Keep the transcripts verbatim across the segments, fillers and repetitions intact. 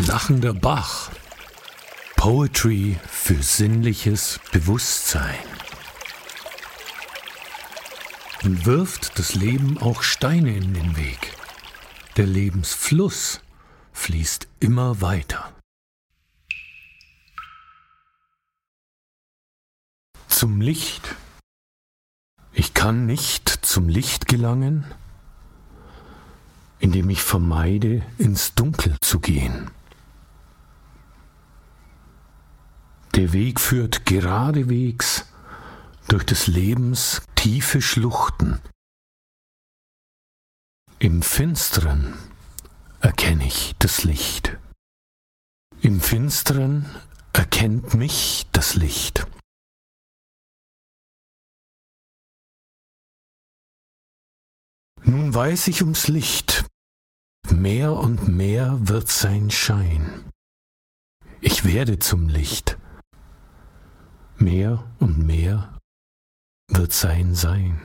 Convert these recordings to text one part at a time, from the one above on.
Lachender Bach. Poetry für sinnliches Bewusstsein. Und wirft das Leben auch Steine in den Weg. Der Lebensfluss fließt immer weiter. Zum Licht. Ich kann nicht zum Licht gelangen, indem ich vermeide, ins Dunkel zu gehen. Der Weg führt geradewegs durch des Lebens tiefe Schluchten. Im Finsteren erkenne ich das Licht. Im Finsteren erkennt mich das Licht. Nun weiß ich ums Licht, mehr und mehr wird sein Schein. Ich werde zum Licht, mehr und mehr wird sein Sein.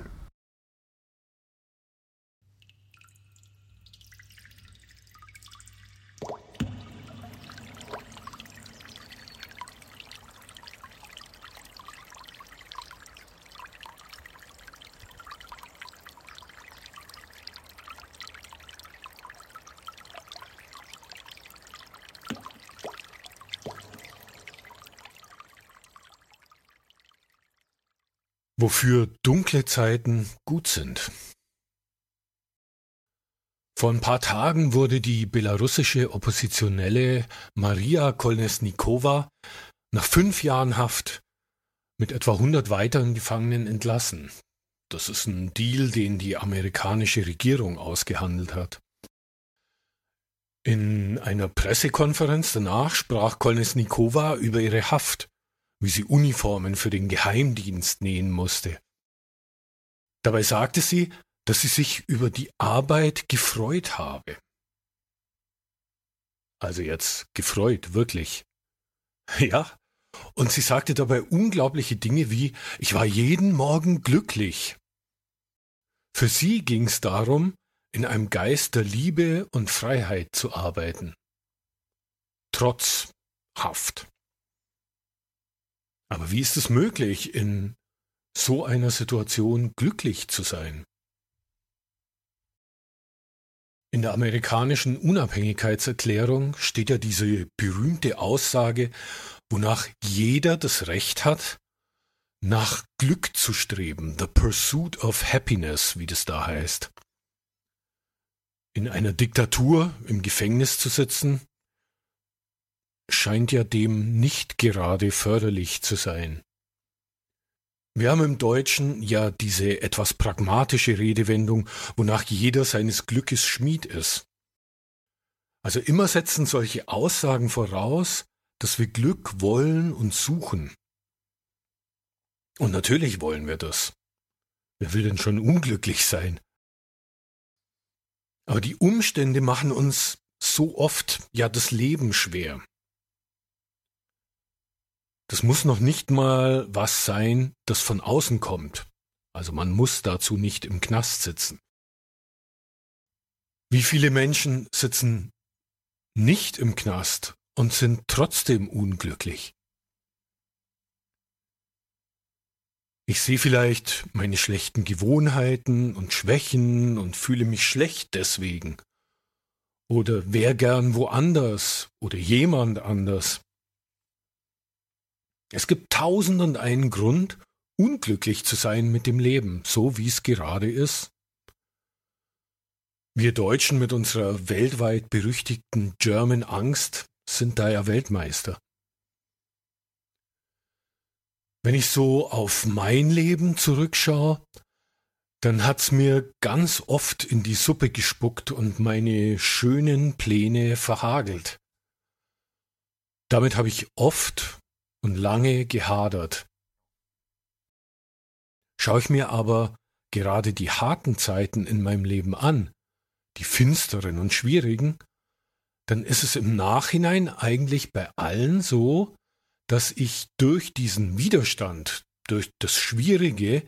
Wofür dunkle Zeiten gut sind. Vor ein paar Tagen wurde die belarussische Oppositionelle Maria Kolesnikowa nach fünf Jahren Haft mit etwa hundert weiteren Gefangenen entlassen. Das ist ein Deal, den die amerikanische Regierung ausgehandelt hat. In einer Pressekonferenz danach sprach Kolesnikowa über ihre Haft, wie sie Uniformen für den Geheimdienst nähen musste. Dabei sagte sie, dass sie sich über die Arbeit gefreut habe. Also jetzt gefreut, wirklich. Ja, und sie sagte dabei unglaubliche Dinge wie, ich war jeden Morgen glücklich. Für sie ging es darum, in einem Geist der Liebe und Freiheit zu arbeiten. Trotz Haft. Aber wie ist es möglich, in so einer Situation glücklich zu sein? In der amerikanischen Unabhängigkeitserklärung steht ja diese berühmte Aussage, wonach jeder das Recht hat, nach Glück zu streben, the pursuit of happiness, wie das da heißt. In einer Diktatur im Gefängnis zu sitzen, scheint ja dem nicht gerade förderlich zu sein. Wir haben im Deutschen ja diese etwas pragmatische Redewendung, wonach jeder seines Glückes Schmied ist. Also immer setzen solche Aussagen voraus, dass wir Glück wollen und suchen. Und natürlich wollen wir das. Wer will denn schon unglücklich sein? Aber die Umstände machen uns so oft ja das Leben schwer. Das muss noch nicht mal was sein, das von außen kommt. Also man muss dazu nicht im Knast sitzen. Wie viele Menschen sitzen nicht im Knast und sind trotzdem unglücklich? Ich sehe vielleicht meine schlechten Gewohnheiten und Schwächen und fühle mich schlecht deswegen. Oder wär gern woanders oder jemand anders. Es gibt tausend und einen Grund, unglücklich zu sein mit dem Leben, so wie es gerade ist. Wir Deutschen mit unserer weltweit berüchtigten German Angst sind da ja Weltmeister. Wenn ich so auf mein Leben zurückschaue, dann hat's mir ganz oft in die Suppe gespuckt und meine schönen Pläne verhagelt. Damit habe ich oft und lange gehadert. Schaue ich mir aber gerade die harten Zeiten in meinem Leben an, die finsteren und schwierigen, dann ist es im Nachhinein eigentlich bei allen so, dass ich durch diesen Widerstand, durch das Schwierige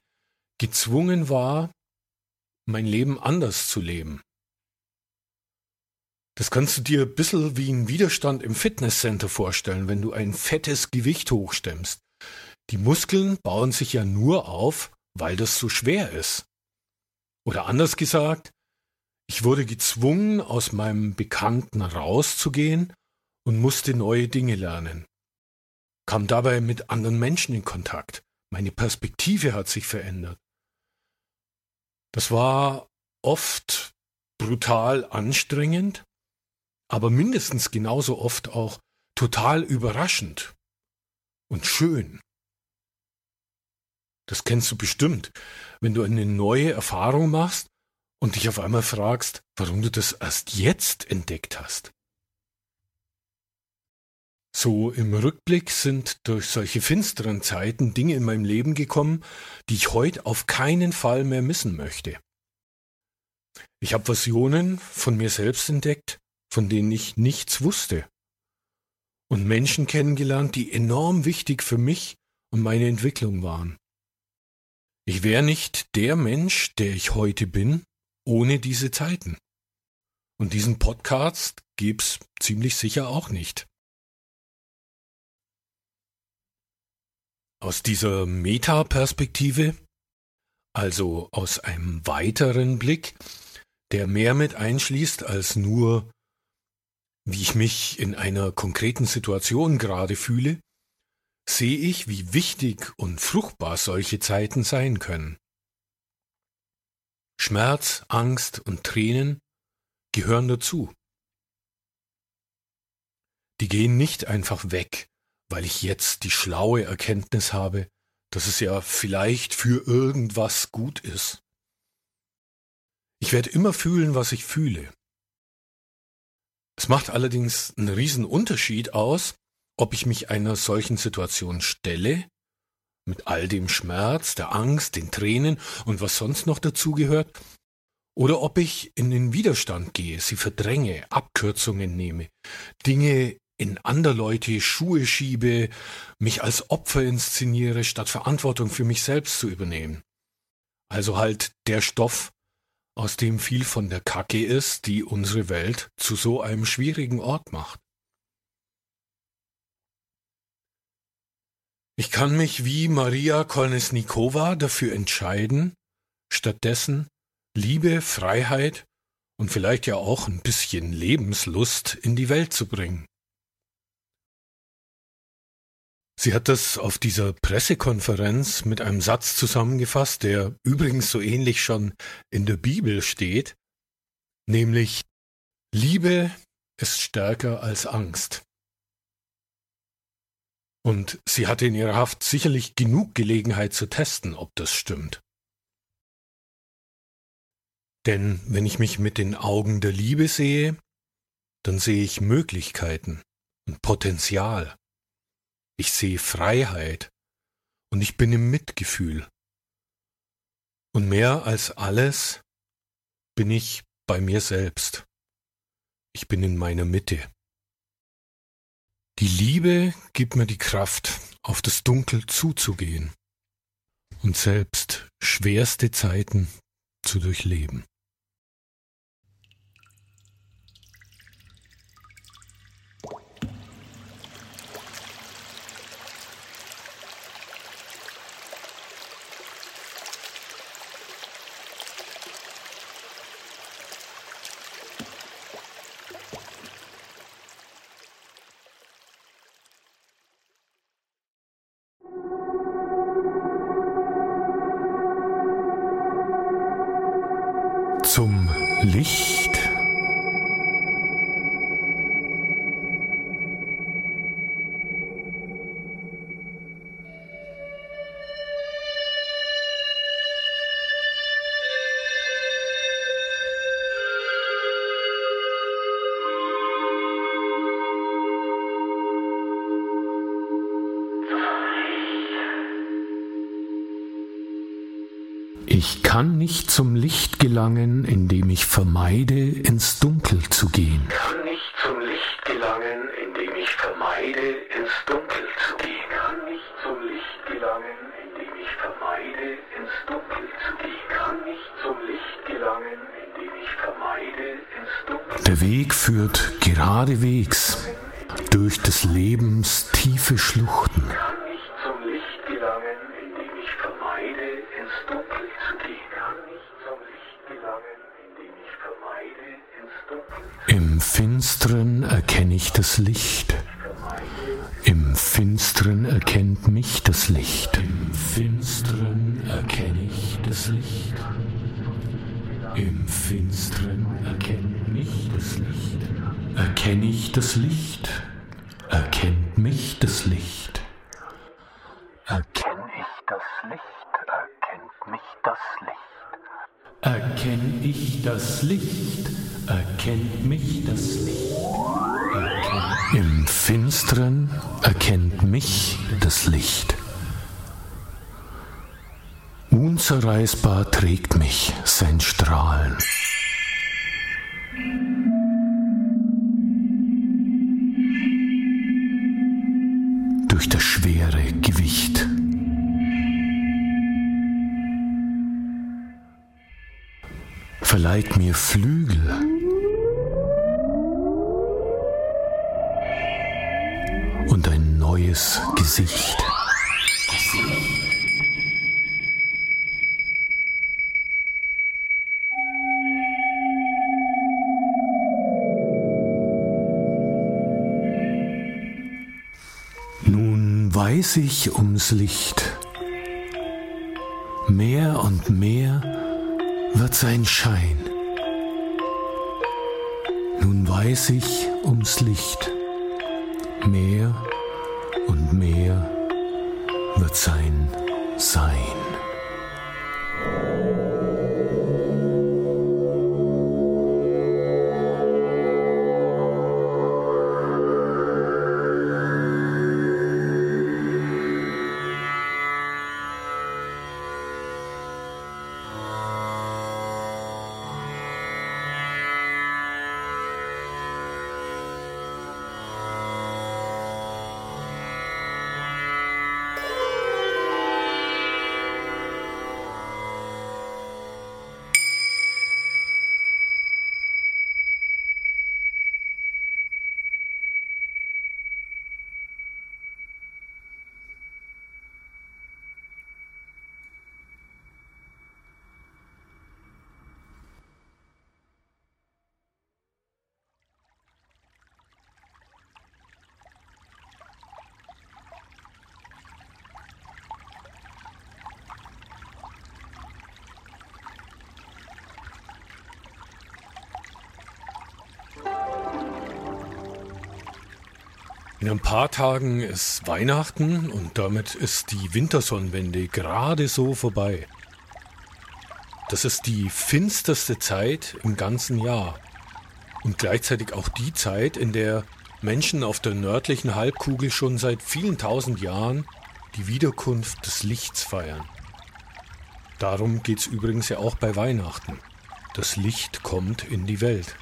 gezwungen war, mein Leben anders zu leben. Das kannst du dir ein bisschen wie einen Widerstand im Fitnesscenter vorstellen, wenn du ein fettes Gewicht hochstemmst. Die Muskeln bauen sich ja nur auf, weil das so schwer ist. Oder anders gesagt, ich wurde gezwungen, aus meinem Bekannten rauszugehen und musste neue Dinge lernen. Kam dabei mit anderen Menschen in Kontakt. Meine Perspektive hat sich verändert. Das war oft brutal anstrengend, aber mindestens genauso oft auch total überraschend und schön. Das kennst du bestimmt, wenn du eine neue Erfahrung machst und dich auf einmal fragst, warum du das erst jetzt entdeckt hast. So im Rückblick sind durch solche finsteren Zeiten Dinge in meinem Leben gekommen, die ich heute auf keinen Fall mehr missen möchte. Ich habe Versionen von mir selbst entdeckt, von denen ich nichts wusste. Und Menschen kennengelernt, die enorm wichtig für mich und meine Entwicklung waren. Ich wäre nicht der Mensch, der ich heute bin, ohne diese Zeiten. Und diesen Podcast gäb's ziemlich sicher auch nicht. Aus dieser Metaperspektive, also aus einem weiteren Blick, der mehr mit einschließt als nur, wie ich mich in einer konkreten Situation gerade fühle, sehe ich, wie wichtig und fruchtbar solche Zeiten sein können. Schmerz, Angst und Tränen gehören dazu. Die gehen nicht einfach weg, weil ich jetzt die schlaue Erkenntnis habe, dass es ja vielleicht für irgendwas gut ist. Ich werde immer fühlen, was ich fühle. Es macht allerdings einen riesen Unterschied aus, ob ich mich einer solchen Situation stelle, mit all dem Schmerz, der Angst, den Tränen und was sonst noch dazugehört, oder ob ich in den Widerstand gehe, sie verdränge, Abkürzungen nehme, Dinge in anderleute Schuhe schiebe, mich als Opfer inszeniere, statt Verantwortung für mich selbst zu übernehmen. Also halt der Stoff, aus dem viel von der Kacke ist, die unsere Welt zu so einem schwierigen Ort macht. Ich kann mich wie Maria Kolesnikova dafür entscheiden, stattdessen Liebe, Freiheit und vielleicht ja auch ein bisschen Lebenslust in die Welt zu bringen. Sie hat das auf dieser Pressekonferenz mit einem Satz zusammengefasst, der übrigens so ähnlich schon in der Bibel steht, nämlich: Liebe ist stärker als Angst. Und sie hatte in ihrer Haft sicherlich genug Gelegenheit zu testen, ob das stimmt. Denn wenn ich mich mit den Augen der Liebe sehe, dann sehe ich Möglichkeiten und Potenzial. Ich sehe Freiheit und ich bin im Mitgefühl. Und mehr als alles bin ich bei mir selbst. Ich bin in meiner Mitte. Die Liebe gibt mir die Kraft, auf das Dunkel zuzugehen und selbst schwerste Zeiten zu durchleben. Zum Licht. Ich kann nicht zum Licht gelangen, indem ich vermeide, ins Dunkel zu gehen. Ich kann nicht zum Licht gelangen, indem ich vermeide, ins Dunkel zu gehen. Ich kann nicht zum Licht gelangen, indem ich vermeide, ins Dunkel zu gehen. Ich kann nicht zum Licht gelangen, indem ich vermeide, ins Dunkel zu gehen. Der Weg führt geradewegs durch des Lebens tiefe Schluchten. Kann ich zum Licht gelangen, indem ich vermeide, ins Dunkel zu gehen? Kann ich zum Licht gelangen, indem ich vermeide, ins Dunkel zu gehen? Im Finstern erkenne ich das Licht. Im Finstern erkennt mich das Licht. Im Finstern erkenne ich das Licht. Im Finstern erkennt mich das Licht. Erkenne ich das Licht? Erkennt mich das Licht? Erkenne ich das Licht? Erkennt mich das Licht? Erkenne ich das Licht? Erkennt mich das Licht? Erkennt Im Finstern erkennt mich das Licht. Unzerreißbar trägt mich sein Strahlen. Durch das schwere Gewicht. Verleiht mir Flügel. Und ein neues Gesicht. Nun weiß ich ums Licht. Mehr und mehr wird sein Schein. Nun weiß ich ums Licht. Mehr und mehr wird sein Sein. In ein paar Tagen ist Weihnachten und damit ist die Wintersonnenwende gerade so vorbei. Das ist die finsterste Zeit im ganzen Jahr und gleichzeitig auch die Zeit, in der Menschen auf der nördlichen Halbkugel schon seit vielen tausend Jahren die Wiederkunft des Lichts feiern. Darum geht's übrigens ja auch bei Weihnachten. Das Licht kommt in die Welt.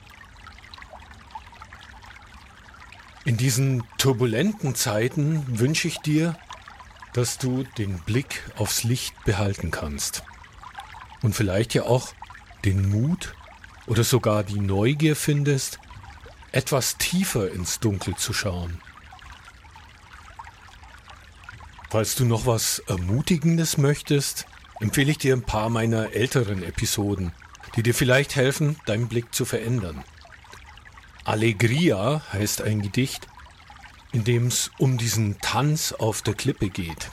In diesen turbulenten Zeiten wünsche ich dir, dass du den Blick aufs Licht behalten kannst und vielleicht ja auch den Mut oder sogar die Neugier findest, etwas tiefer ins Dunkel zu schauen. Falls du noch was Ermutigendes möchtest, empfehle ich dir ein paar meiner älteren Episoden, die dir vielleicht helfen, deinen Blick zu verändern. Allegria heißt ein Gedicht, in dem es um diesen Tanz auf der Klippe geht.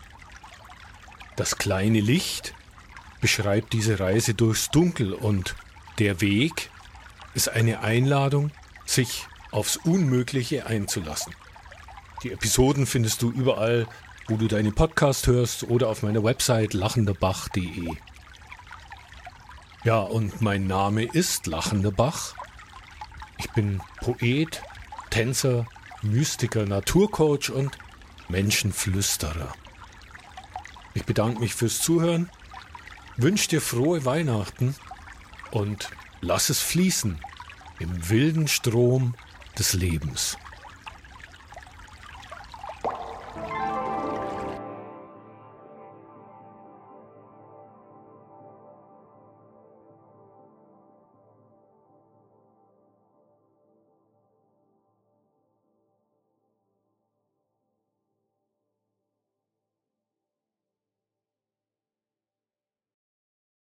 Das kleine Licht beschreibt diese Reise durchs Dunkel und der Weg ist eine Einladung, sich aufs Unmögliche einzulassen. Die Episoden findest du überall, wo du deine Podcast hörst oder auf meiner Website lachender bach punkt de. Ja, und mein Name ist Lachender Bach. Ich bin Poet, Tänzer, Mystiker, Naturcoach und Menschenflüsterer. Ich bedanke mich fürs Zuhören, wünsche dir frohe Weihnachten und lass es fließen im wilden Strom des Lebens.